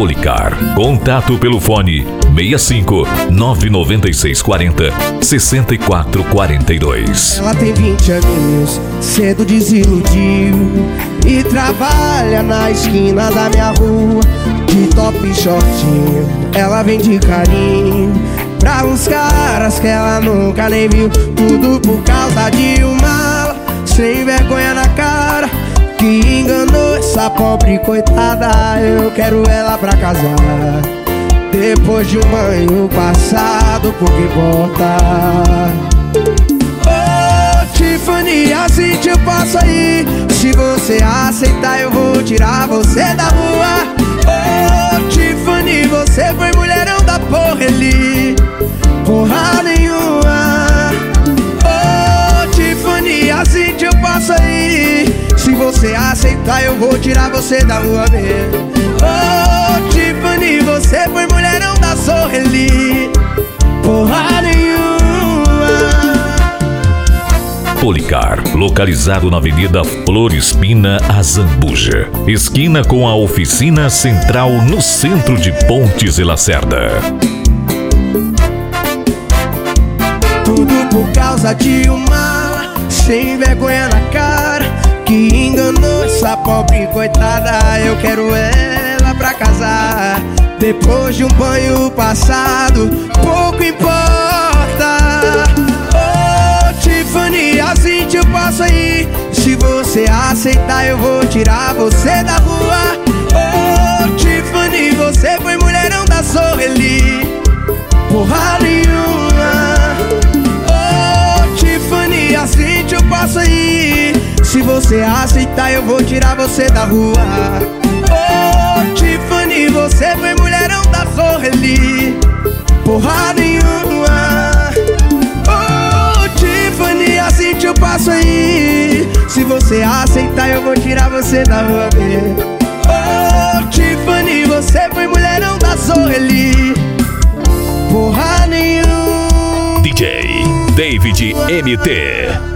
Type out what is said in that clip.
Policar. Contato pelo fone 65 996 40 64 42. Ela tem 20 aninhos, cedo desiludiu e trabalha na esquina da minha rua, de top e shortinho. Ela vende carinho pra uns caras que ela nunca nem viu. Tudo por causa de uma sem vergonha na cara, que enganou essa pobre coitada. Eu quero ela pra casar, depois de um banho passado por que importa. Ô Tiffany, assim te posso ir. Se você aceitar eu vou tirar você da rua. Ô Tiffany, você foi mulherão da porra ali, porra nenhuma. Ô Tiffany, assim te posso ir. Se você aceitar eu vou tirar você da rua mesmo. Ô Tiffany, você foi mulherão da Sorreli, porra nenhuma. Policar, localizado na Avenida Flores Pina, Azambuja, esquina com a oficina central no centro de Pontes e Lacerda. Tudo por causa de uma sem vergonha na cara, que enganou essa pobre coitada. Eu quero ela pra casar, depois de um banho passado, pouco importa. Ô Tiffany, assim te posso ir. Se você aceitar eu vou tirar você da rua. Ô Tiffany, você foi mulherão da Sorreli, porra nenhuma. Ô Tiffany, assim te posso ir. Se você aceitar eu vou tirar você da rua. Ô Tiffany, você foi mulherão da Sorreli, porra nenhuma. Ô Tiffany, assim te passo aí. Se você aceitar eu vou tirar você da rua. Ô Tiffany, você foi mulherão da Sorreli, porra nenhuma. DJ David MT.